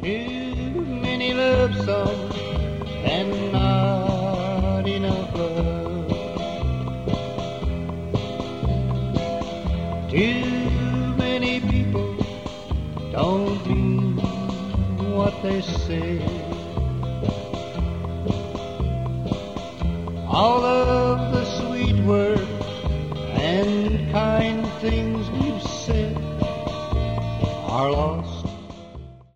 Too many love songs and not enough love. Too many people don't mean what they say. All of the sweet words and kind things you said are lost